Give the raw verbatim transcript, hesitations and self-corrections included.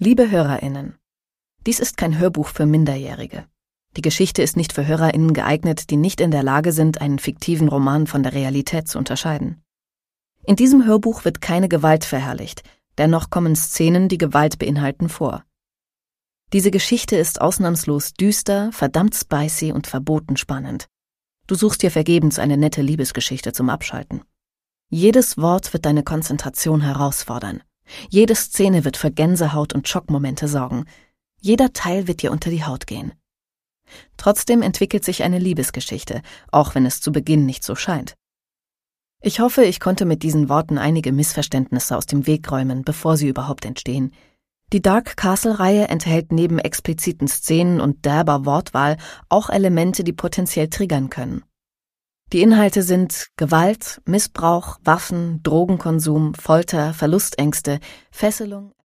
Liebe HörerInnen, dies ist kein Hörbuch für Minderjährige. Die Geschichte ist nicht für HörerInnen geeignet, die nicht in der Lage sind, einen fiktiven Roman von der Realität zu unterscheiden. In diesem Hörbuch wird keine Gewalt verherrlicht, dennoch kommen Szenen, die Gewalt beinhalten, vor. Diese Geschichte ist ausnahmslos düster, verdammt spicy und verboten spannend. Du suchst dir vergebens eine nette Liebesgeschichte zum Abschalten. Jedes Wort wird deine Konzentration herausfordern. Jede Szene wird für Gänsehaut und Schockmomente sorgen. Jeder Teil wird dir unter die Haut gehen. Trotzdem entwickelt sich eine Liebesgeschichte, auch wenn es zu Beginn nicht so scheint. Ich hoffe, ich konnte mit diesen Worten einige Missverständnisse aus dem Weg räumen, bevor sie überhaupt entstehen. Die Dark Castle-Reihe enthält neben expliziten Szenen und derber Wortwahl auch Elemente, die potenziell triggern können. Die Inhalte sind Gewalt, Missbrauch, Waffen, Drogenkonsum, Folter, Verlustängste, Fesselung,